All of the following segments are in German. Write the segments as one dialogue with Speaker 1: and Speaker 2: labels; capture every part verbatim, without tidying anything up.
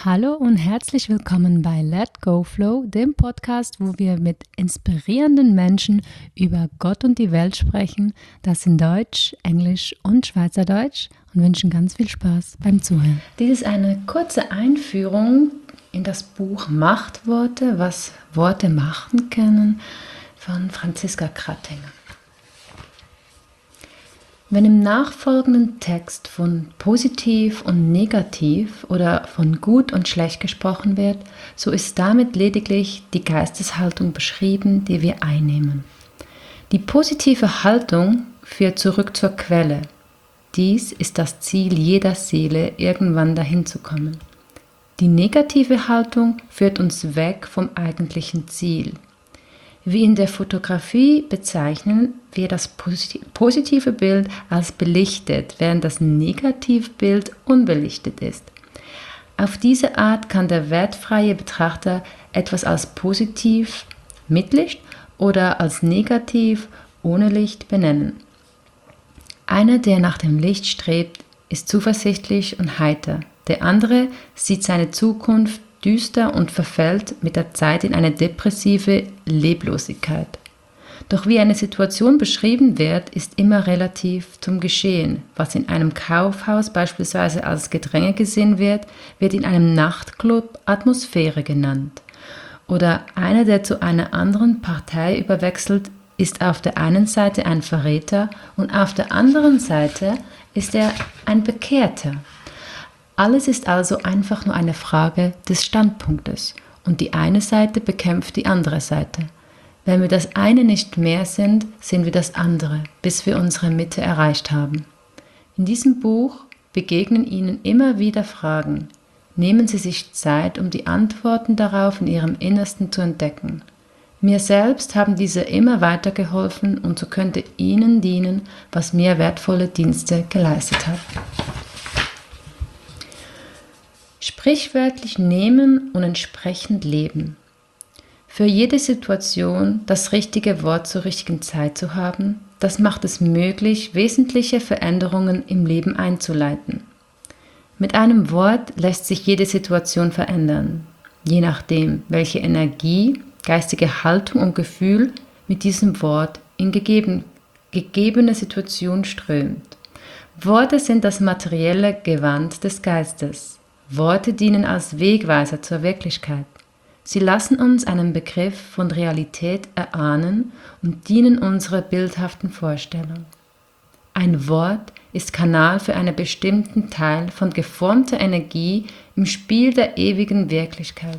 Speaker 1: Hallo und herzlich willkommen bei Let Go Flow, dem Podcast, wo wir mit inspirierenden Menschen über Gott und die Welt sprechen. Das in Deutsch, Englisch und Schweizerdeutsch und wünschen ganz viel Spaß beim Zuhören. Dies ist eine kurze Einführung in das Buch Machtworte, was Worte machen können, von Franziska Krattinger. Wenn im nachfolgenden Text von positiv und negativ oder von gut und schlecht gesprochen wird, so ist damit lediglich die Geisteshaltung beschrieben, die wir einnehmen. Die positive Haltung führt zurück zur Quelle. Dies ist das Ziel jeder Seele, irgendwann dahin zu kommen. Die negative Haltung führt uns weg vom eigentlichen Ziel. Wie in der Fotografie bezeichnen wir das positive Bild als belichtet, während das Negativbild unbelichtet ist. Auf diese Art kann der wertfreie Betrachter etwas als positiv mit Licht oder als negativ ohne Licht benennen. Einer, der nach dem Licht strebt, ist zuversichtlich und heiter. Der andere sieht seine Zukunft düster und verfällt mit der Zeit in eine depressive Leblosigkeit. Doch wie eine Situation beschrieben wird, ist immer relativ zum Geschehen. Was in einem Kaufhaus beispielsweise als Gedränge gesehen wird, wird in einem Nachtclub Atmosphäre genannt. Oder einer, der zu einer anderen Partei überwechselt, ist auf der einen Seite ein Verräter und auf der anderen Seite ist er ein Bekehrter. Alles ist also einfach nur eine Frage des Standpunktes und die eine Seite bekämpft die andere Seite. Wenn wir das eine nicht mehr sind, sind wir das andere, bis wir unsere Mitte erreicht haben. In diesem Buch begegnen Ihnen immer wieder Fragen. Nehmen Sie sich Zeit, um die Antworten darauf in Ihrem Innersten zu entdecken. Mir selbst haben diese immer weitergeholfen und so könnte Ihnen dienen, was mir wertvolle Dienste geleistet hat. Sprichwörtlich nehmen und entsprechend leben. Für jede Situation das richtige Wort zur richtigen Zeit zu haben, das macht es möglich, wesentliche Veränderungen im Leben einzuleiten. Mit einem Wort lässt sich jede Situation verändern, je nachdem, welche Energie, geistige Haltung und Gefühl mit diesem Wort in gegeben, gegebene Situation strömt. Worte sind das materielle Gewand des Geistes. Worte dienen als Wegweiser zur Wirklichkeit. Sie lassen uns einen Begriff von Realität erahnen und dienen unserer bildhaften Vorstellung. Ein Wort ist Kanal für einen bestimmten Teil von geformter Energie im Spiel der ewigen Wirklichkeit.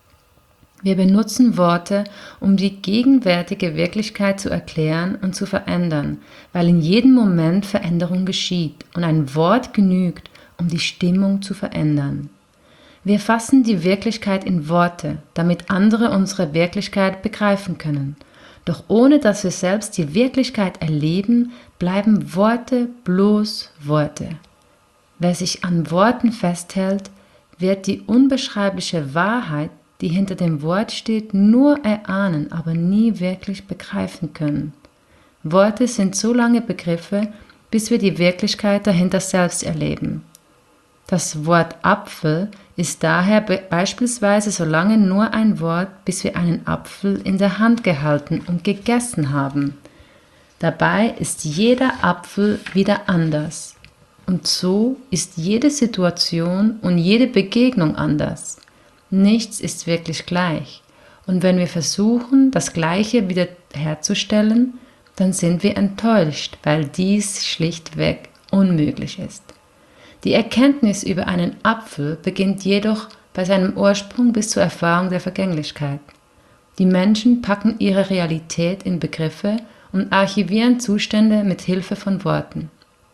Speaker 1: Wir benutzen Worte, um die gegenwärtige Wirklichkeit zu erklären und zu verändern, weil in jedem Moment Veränderung geschieht und ein Wort genügt, um die Stimmung zu verändern. Wir fassen die Wirklichkeit in Worte, damit andere unsere Wirklichkeit begreifen können. Doch ohne dass wir selbst die Wirklichkeit erleben, bleiben Worte bloß Worte. Wer sich an Worten festhält, wird die unbeschreibliche Wahrheit, die hinter dem Wort steht, nur erahnen, aber nie wirklich begreifen können. Worte sind so lange Begriffe, bis wir die Wirklichkeit dahinter selbst erleben. Das Wort Apfel ist daher be- beispielsweise so lange nur ein Wort, bis wir einen Apfel in der Hand gehalten und gegessen haben. Dabei ist jeder Apfel wieder anders. Und so ist jede Situation und jede Begegnung anders. Nichts ist wirklich gleich. Und wenn wir versuchen, das Gleiche wieder herzustellen, dann sind wir enttäuscht, weil dies schlichtweg unmöglich ist. Die Erkenntnis über einen Apfel beginnt jedoch bei seinem Ursprung bis zur Erfahrung der Vergänglichkeit. Die Menschen packen ihre Realität in Begriffe und archivieren Zustände mit Hilfe von Worten.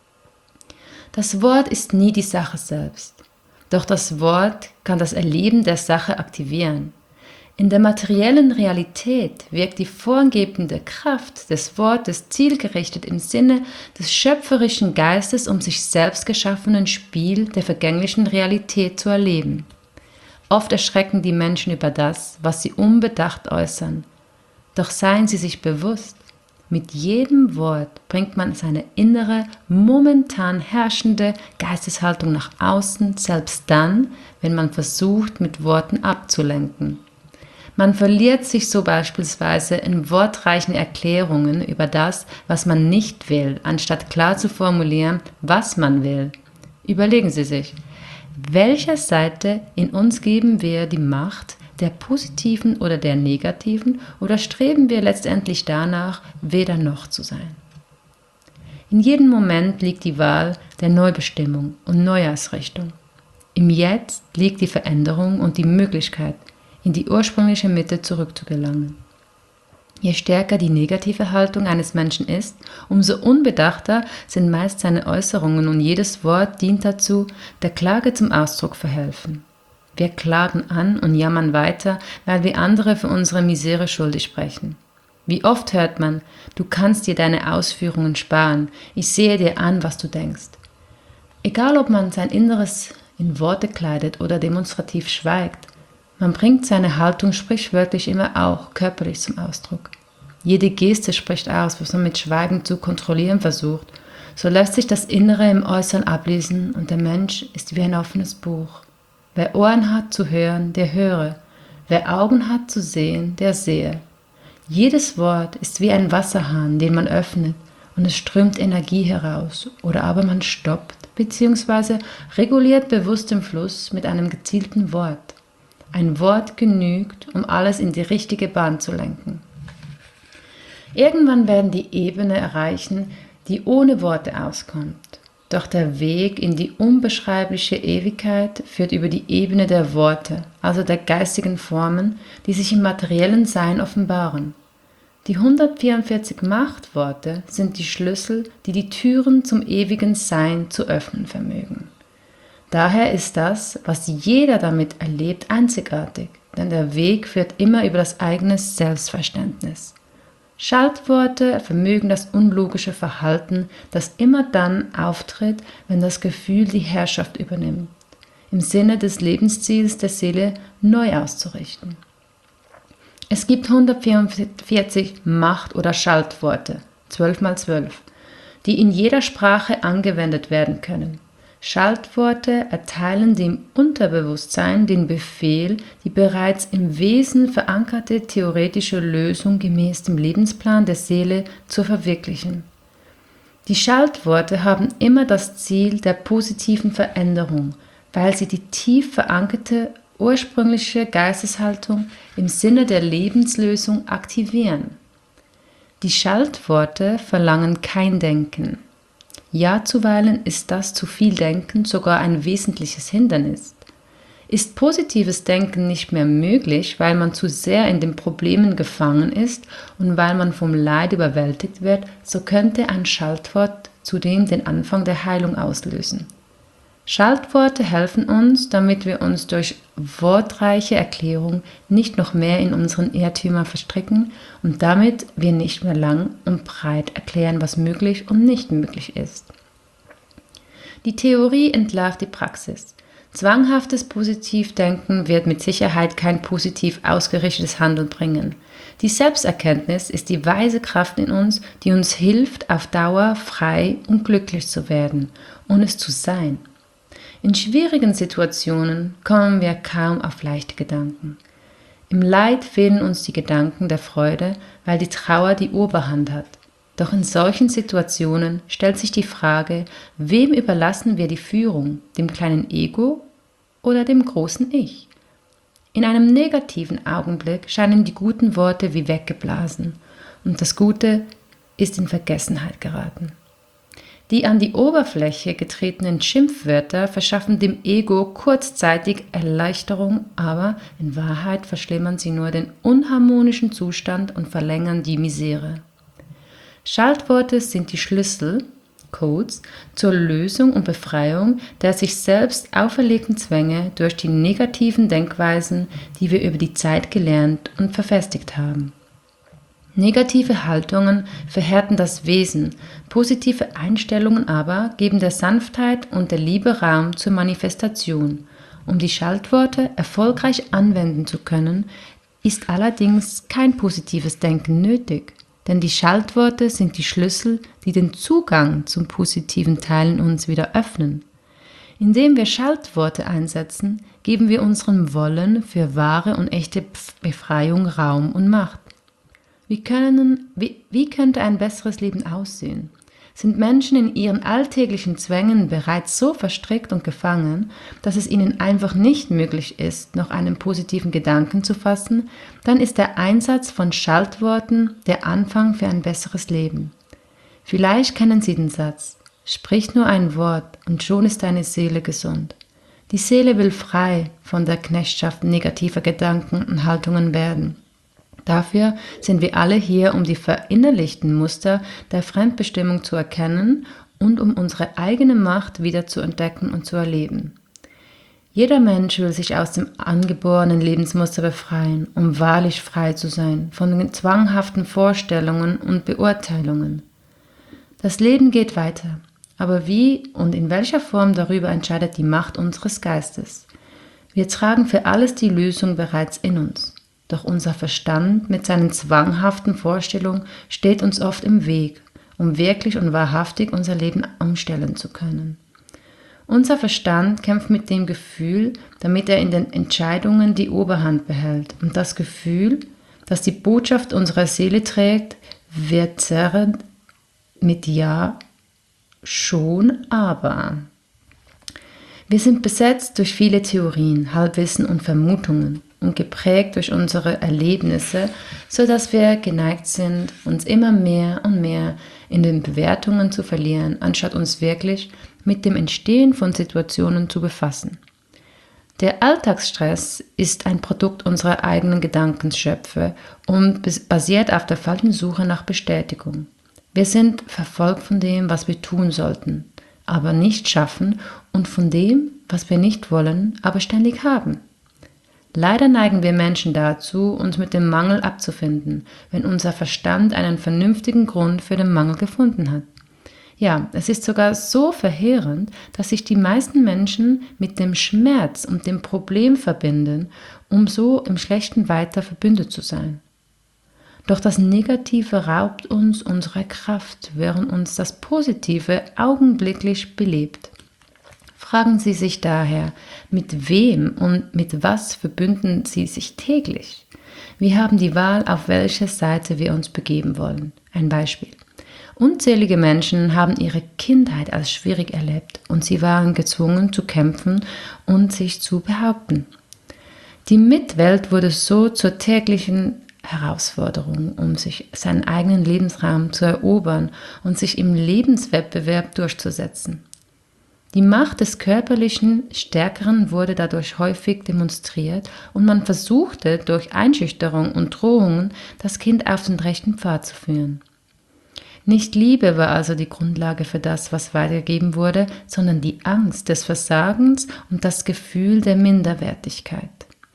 Speaker 1: Das Wort ist nie die Sache selbst, doch das Wort kann das Erleben der Sache aktivieren. In der materiellen Realität wirkt die vorgebende Kraft des Wortes zielgerichtet im Sinne des schöpferischen Geistes, um sich selbst geschaffenen Spiel der vergänglichen Realität zu erleben. Oft erschrecken die Menschen über das, was sie unbedacht äußern. Doch seien sie sich bewusst, Mit jedem Wort bringt man seine innere, momentan herrschende Geisteshaltung nach außen, selbst dann, wenn man versucht, mit Worten abzulenken. Man verliert sich so beispielsweise in wortreichen Erklärungen über das, was man nicht will, anstatt klar zu formulieren, was man will. Überlegen Sie sich, welcher Seite in uns geben wir die Macht, der positiven oder der negativen, oder streben wir letztendlich danach, weder noch zu sein? In jedem Moment liegt die Wahl der Neubestimmung und Neuausrichtung. Im Jetzt liegt die Veränderung und die Möglichkeit, in die ursprüngliche Mitte zurückzugelangen. Je stärker die negative Haltung eines Menschen ist, umso unbedachter sind meist seine Äußerungen und jedes Wort dient dazu, der Klage zum Ausdruck verhelfen. Wir klagen an und jammern weiter, weil wir andere für unsere Misere schuldig sprechen. Wie oft hört man, du kannst dir deine Ausführungen sparen, ich sehe dir an, was du denkst. Egal ob man sein Inneres in Worte kleidet oder demonstrativ schweigt, man bringt seine Haltung sprichwörtlich immer auch körperlich zum Ausdruck. Jede Geste spricht aus, was man mit Schweigen zu kontrollieren versucht. So lässt sich das Innere im Äußeren ablesen und der Mensch ist wie ein offenes Buch. Wer Ohren hat zu hören, der höre. Wer Augen hat zu sehen, der sehe. Jedes Wort ist wie ein Wasserhahn, den man öffnet und es strömt Energie heraus. Oder aber man stoppt bzw. reguliert bewusst den Fluss mit einem gezielten Wort. Ein Wort genügt, um alles in die richtige Bahn zu lenken. Irgendwann werden die Ebene erreichen, die ohne Worte auskommt. Doch der Weg in die unbeschreibliche Ewigkeit führt über die Ebene der Worte, also der geistigen Formen, die sich im materiellen Sein offenbaren. Die hundertvierundvierzig Machtworte sind die Schlüssel, die die Türen zum ewigen Sein zu öffnen vermögen. Daher ist das, was jeder damit erlebt, einzigartig, denn der Weg führt immer über das eigene Selbstverständnis. Schaltworte vermögen das unlogische Verhalten, das immer dann auftritt, wenn das Gefühl die Herrschaft übernimmt, im Sinne des Lebensziels der Seele neu auszurichten. Es gibt hundertvierundvierzig Macht- oder Schaltworte, zwölf mal zwölf, die in jeder Sprache angewendet werden können. Schaltworte erteilen dem Unterbewusstsein den Befehl, die bereits im Wesen verankerte theoretische Lösung gemäß dem Lebensplan der Seele zu verwirklichen. Die Schaltworte haben immer das Ziel der positiven Veränderung, weil sie die tief verankerte ursprüngliche Geisteshaltung im Sinne der Lebenslösung aktivieren. Die Schaltworte verlangen kein Denken. Ja, zuweilen ist das zu viel Denken sogar ein wesentliches Hindernis. Ist positives Denken nicht mehr möglich, weil man zu sehr in den Problemen gefangen ist und weil man vom Leid überwältigt wird, so könnte ein Schaltwort zudem den Anfang der Heilung auslösen. Schaltworte helfen uns, damit wir uns durch wortreiche Erklärung nicht noch mehr in unseren Irrtümern verstricken und damit wir nicht mehr lang und breit erklären, was möglich und nicht möglich ist. Die Theorie entlarvt die Praxis. Zwanghaftes Positivdenken wird mit Sicherheit kein positiv ausgerichtetes Handeln bringen. Die Selbsterkenntnis ist die weise Kraft in uns, die uns hilft, auf Dauer frei und glücklich zu werden und es zu sein. In schwierigen Situationen kommen wir kaum auf leichte Gedanken. Im Leid fehlen uns die Gedanken der Freude, weil die Trauer die Oberhand hat. Doch in solchen Situationen stellt sich die Frage, wem überlassen wir die Führung, dem kleinen Ego oder dem großen Ich? In einem negativen Augenblick scheinen die guten Worte wie weggeblasen und das Gute ist in Vergessenheit geraten. Die an die Oberfläche getretenen Schimpfwörter verschaffen dem Ego kurzzeitig Erleichterung, aber in Wahrheit verschlimmern sie nur den unharmonischen Zustand und verlängern die Misere. Schaltworte sind die Schlüssel, Codes, zur Lösung und Befreiung der sich selbst auferlegten Zwänge durch die negativen Denkweisen, die wir über die Zeit gelernt und verfestigt haben. Negative Haltungen verhärten das Wesen, positive Einstellungen aber geben der Sanftheit und der Liebe Raum zur Manifestation. Um die Schaltworte erfolgreich anwenden zu können, ist allerdings kein positives Denken nötig. Denn die Schaltworte sind die Schlüssel, die den Zugang zum positiven Teil in uns wieder öffnen. Indem wir Schaltworte einsetzen, geben wir unserem Wollen für wahre und echte Befreiung Raum und Macht. Wie, können, wie, wie könnte ein besseres Leben aussehen? Sind Menschen in ihren alltäglichen Zwängen bereits so verstrickt und gefangen, dass es ihnen einfach nicht möglich ist, noch einen positiven Gedanken zu fassen, dann ist der Einsatz von Schaltworten der Anfang für ein besseres Leben. Vielleicht kennen Sie den Satz: Sprich nur ein Wort und schon ist deine Seele gesund. Die Seele will frei von der Knechtschaft negativer Gedanken und Haltungen werden. Dafür sind wir alle hier, um die verinnerlichten Muster der Fremdbestimmung zu erkennen und um unsere eigene Macht wieder zu entdecken und zu erleben. Jeder Mensch will sich aus dem angeborenen Lebensmuster befreien, um wahrlich frei zu sein von den zwanghaften Vorstellungen und Beurteilungen. Das Leben geht weiter, aber wie und in welcher Form, darüber entscheidet die Macht unseres Geistes. Wir tragen für alles die Lösung bereits in uns. Doch unser Verstand mit seinen zwanghaften Vorstellungen steht uns oft im Weg, um wirklich und wahrhaftig unser Leben umstellen zu können. Unser Verstand kämpft mit dem Gefühl, damit er in den Entscheidungen die Oberhand behält. Und das Gefühl, das die Botschaft unserer Seele trägt, wird zerrend mit Ja, schon, aber. Wir sind besetzt durch viele Theorien, Halbwissen und Vermutungen und geprägt durch unsere Erlebnisse, sodass wir geneigt sind, uns immer mehr und mehr in den Bewertungen zu verlieren, anstatt uns wirklich mit dem Entstehen von Situationen zu befassen. Der Alltagsstress ist ein Produkt unserer eigenen Gedankenschöpfe und basiert auf der falschen Suche nach Bestätigung. Wir sind verfolgt von dem, was wir tun sollten, aber nicht schaffen, und von dem, was wir nicht wollen, aber ständig haben. Leider neigen wir Menschen dazu, uns mit dem Mangel abzufinden, wenn unser Verstand einen vernünftigen Grund für den Mangel gefunden hat. Ja, es ist sogar so verheerend, dass sich die meisten Menschen mit dem Schmerz und dem Problem verbinden, um so im Schlechten weiter verbündet zu sein. Doch das Negative raubt uns unserer Kraft, während uns das Positive augenblicklich belebt. Fragen Sie sich daher, mit wem und mit was verbünden Sie sich täglich? Wir haben die Wahl, auf welche Seite wir uns begeben wollen. Ein Beispiel. Unzählige Menschen haben ihre Kindheit als schwierig erlebt und sie waren gezwungen zu kämpfen und sich zu behaupten. Die Mitwelt wurde so zur täglichen Herausforderung, um sich seinen eigenen Lebensraum zu erobern und sich im Lebenswettbewerb durchzusetzen. Die Macht des körperlichen Stärkeren wurde dadurch häufig demonstriert und man versuchte durch Einschüchterung und Drohungen das Kind auf den rechten Pfad zu führen. Nicht Liebe war also die Grundlage für das, was weitergegeben wurde, sondern die Angst des Versagens und das Gefühl der Minderwertigkeit.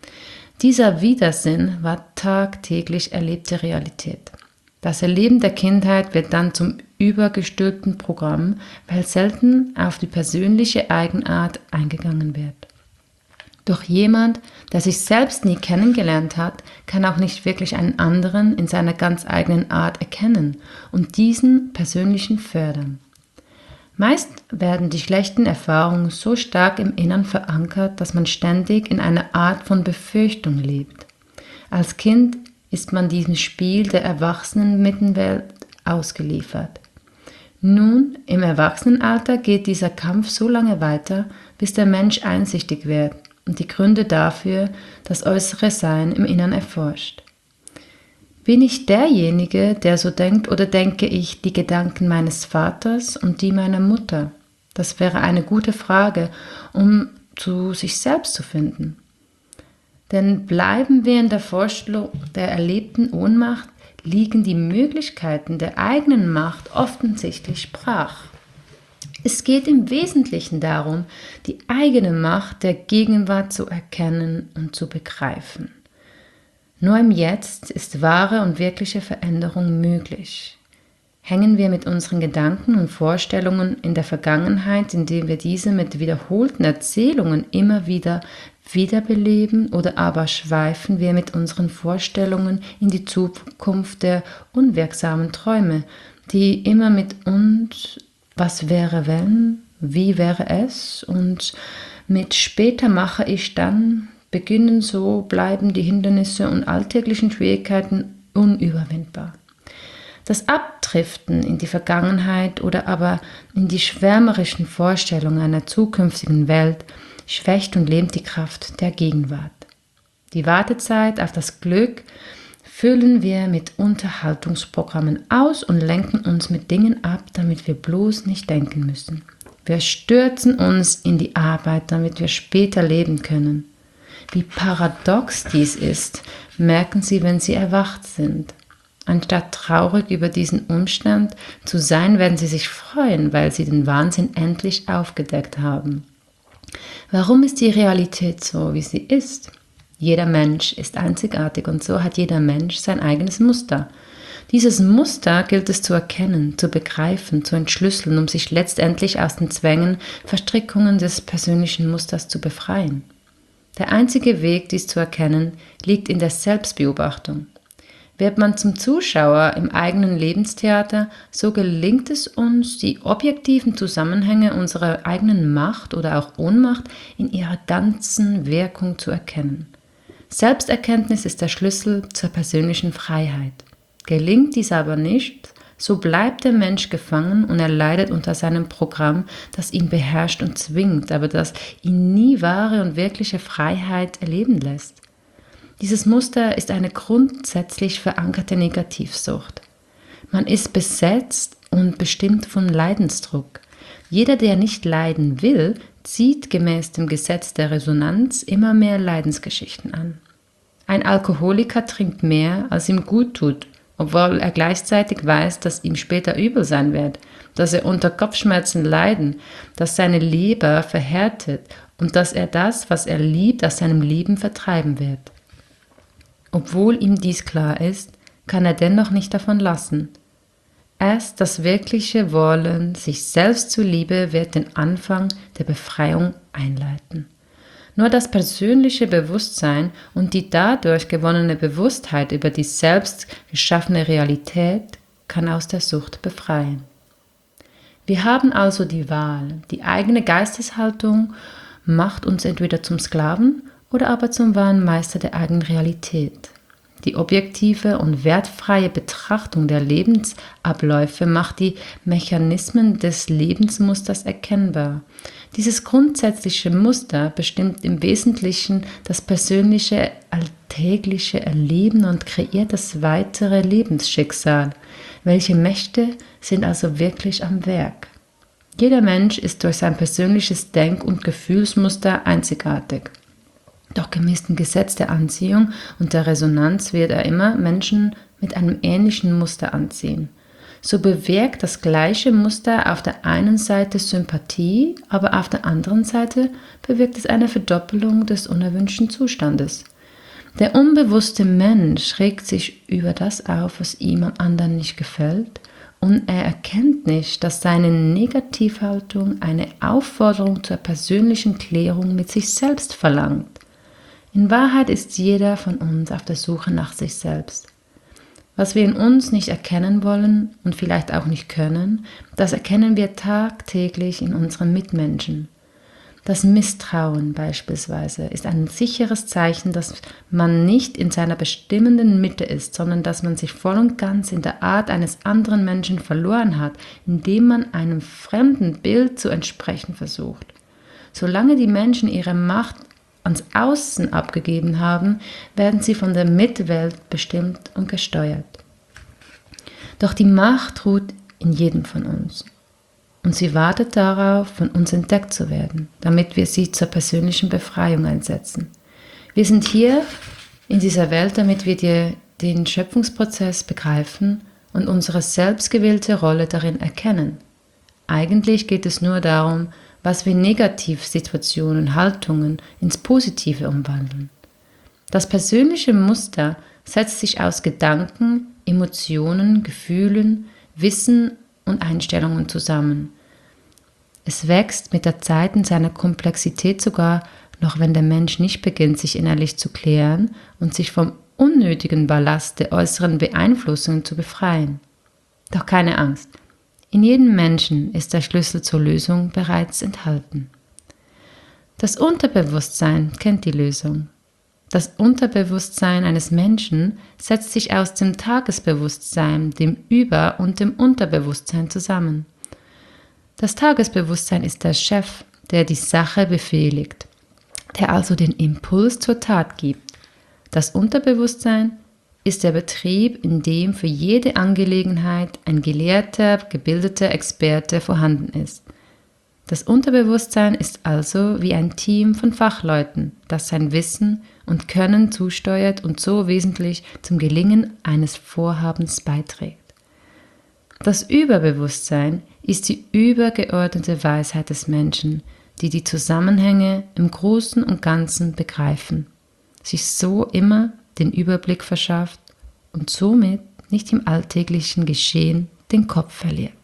Speaker 1: Dieser Widersinn war tagtäglich erlebte Realität. Das Erleben der Kindheit wird dann zum übergestülpten Programm, weil selten auf die persönliche Eigenart eingegangen wird. Doch jemand, der sich selbst nie kennengelernt hat, kann auch nicht wirklich einen anderen in seiner ganz eigenen Art erkennen und diesen persönlichen fördern. Meist werden die schlechten Erfahrungen so stark im Innern verankert, dass man ständig in einer Art von Befürchtung lebt. Als Kind ist man diesem Spiel der Erwachsenen-Mittenwelt ausgeliefert. Nun, im Erwachsenenalter geht dieser Kampf so lange weiter, bis der Mensch einsichtig wird und die Gründe dafür das äußere Sein im Innern erforscht. Bin ich derjenige, der so denkt, oder denke ich die Gedanken meines Vaters und die meiner Mutter? Das wäre eine gute Frage, um zu sich selbst zu finden. Denn bleiben wir in der Vorstellung der erlebten Ohnmacht, liegen die Möglichkeiten der eigenen Macht offensichtlich brach. Es geht im Wesentlichen darum, die eigene Macht der Gegenwart zu erkennen und zu begreifen. Nur im Jetzt ist wahre und wirkliche Veränderung möglich. Hängen wir mit unseren Gedanken und Vorstellungen in der Vergangenheit, indem wir diese mit wiederholten Erzählungen immer wieder wiederbeleben oder aber schweifen wir mit unseren Vorstellungen in die Zukunft der unwirksamen Träume, die immer mit uns was wäre wenn, wie wäre es und mit später mache ich dann beginnen, so bleiben die Hindernisse und alltäglichen Schwierigkeiten unüberwindbar. Das Abdriften in die Vergangenheit oder aber in die schwärmerischen Vorstellungen einer zukünftigen Welt schwächt und lähmt die Kraft der Gegenwart. Die Wartezeit auf das Glück füllen wir mit Unterhaltungsprogrammen aus und lenken uns mit Dingen ab, damit wir bloß nicht denken müssen. Wir stürzen uns in die Arbeit, damit wir später leben können. Wie paradox dies ist, merken Sie, wenn Sie erwacht sind. Anstatt traurig über diesen Umstand zu sein, werden Sie sich freuen, weil Sie den Wahnsinn endlich aufgedeckt haben. Warum ist die Realität so, wie sie ist? Jeder Mensch ist einzigartig und so hat jeder Mensch sein eigenes Muster. Dieses Muster gilt es zu erkennen, zu begreifen, zu entschlüsseln, um sich letztendlich aus den Zwängen, Verstrickungen des persönlichen Musters zu befreien. Der einzige Weg, dies zu erkennen, liegt in der Selbstbeobachtung. Wird man zum Zuschauer im eigenen Lebenstheater, so gelingt es uns, die objektiven Zusammenhänge unserer eigenen Macht oder auch Ohnmacht in ihrer ganzen Wirkung zu erkennen. Selbsterkenntnis ist der Schlüssel zur persönlichen Freiheit. Gelingt dies aber nicht, so bleibt der Mensch gefangen und er leidet unter seinem Programm, das ihn beherrscht und zwingt, aber das ihn nie wahre und wirkliche Freiheit erleben lässt. Dieses Muster ist eine grundsätzlich verankerte Negativsucht. Man ist besetzt und bestimmt von Leidensdruck. Jeder, der nicht leiden will, zieht gemäß dem Gesetz der Resonanz immer mehr Leidensgeschichten an. Ein Alkoholiker trinkt mehr, als ihm gut tut, obwohl er gleichzeitig weiß, dass ihm später übel sein wird, dass er unter Kopfschmerzen leiden, dass seine Leber verhärtet und dass er das, was er liebt, aus seinem Leben vertreiben wird. Obwohl ihm dies klar ist, kann er dennoch nicht davon lassen. Erst das wirkliche Wollen, sich selbst zuliebe, wird den Anfang der Befreiung einleiten. Nur das persönliche Bewusstsein und die dadurch gewonnene Bewusstheit über die selbst geschaffene Realität kann aus der Sucht befreien. Wir haben also die Wahl. Die eigene Geisteshaltung macht uns entweder zum Sklaven oder aber zum wahren Meister der eigenen Realität. Die objektive und wertfreie Betrachtung der Lebensabläufe macht die Mechanismen des Lebensmusters erkennbar. Dieses grundsätzliche Muster bestimmt im Wesentlichen das persönliche, alltägliche Erleben und kreiert das weitere Lebensschicksal. Welche Mächte sind also wirklich am Werk? Jeder Mensch ist durch sein persönliches Denk- und Gefühlsmuster einzigartig. Doch gemäß dem Gesetz der Anziehung und der Resonanz wird er immer Menschen mit einem ähnlichen Muster anziehen. So bewirkt das gleiche Muster auf der einen Seite Sympathie, aber auf der anderen Seite bewirkt es eine Verdoppelung des unerwünschten Zustandes. Der unbewusste Mensch regt sich über das auf, was ihm am anderen nicht gefällt, und er erkennt nicht, dass seine Negativhaltung eine Aufforderung zur persönlichen Klärung mit sich selbst verlangt. In Wahrheit ist jeder von uns auf der Suche nach sich selbst. Was wir in uns nicht erkennen wollen und vielleicht auch nicht können, das erkennen wir tagtäglich in unseren Mitmenschen. Das Misstrauen beispielsweise ist ein sicheres Zeichen, dass man nicht in seiner bestimmenden Mitte ist, sondern dass man sich voll und ganz in der Art eines anderen Menschen verloren hat, indem man einem fremden Bild zu entsprechen versucht. Solange die Menschen ihre Macht ans Außen abgegeben haben, werden sie von der Mitwelt bestimmt und gesteuert. Doch die Macht ruht in jedem von uns. Und sie wartet darauf, von uns entdeckt zu werden, damit wir sie zur persönlichen Befreiung einsetzen. Wir sind hier in dieser Welt, damit wir die, den Schöpfungsprozess begreifen und unsere selbstgewählte Rolle darin erkennen. Eigentlich geht es nur darum, was wir Negativsituationen, Haltungen ins Positive umwandeln. Das persönliche Muster setzt sich aus Gedanken, Emotionen, Gefühlen, Wissen und Einstellungen zusammen. Es wächst mit der Zeit in seiner Komplexität sogar noch wenn der Mensch nicht beginnt, sich innerlich zu klären und sich vom unnötigen Ballast der äußeren Beeinflussungen zu befreien. Doch keine Angst, in jedem Menschen ist der Schlüssel zur Lösung bereits enthalten. Das Unterbewusstsein kennt die Lösung. Das Unterbewusstsein eines Menschen setzt sich aus dem Tagesbewusstsein, dem Über- und dem Unterbewusstsein zusammen. Das Tagesbewusstsein ist der Chef, der die Sache befehligt, der also den Impuls zur Tat gibt. Das Unterbewusstsein ist der Betrieb, in dem für jede Angelegenheit ein gelehrter, gebildeter Experte vorhanden ist. Das Unterbewusstsein ist also wie ein Team von Fachleuten, das sein Wissen und Können zusteuert und so wesentlich zum Gelingen eines Vorhabens beiträgt. Das Überbewusstsein ist die übergeordnete Weisheit des Menschen, die die Zusammenhänge im Großen und Ganzen begreifen, sich so immer den Überblick verschafft und somit nicht im alltäglichen Geschehen den Kopf verliert.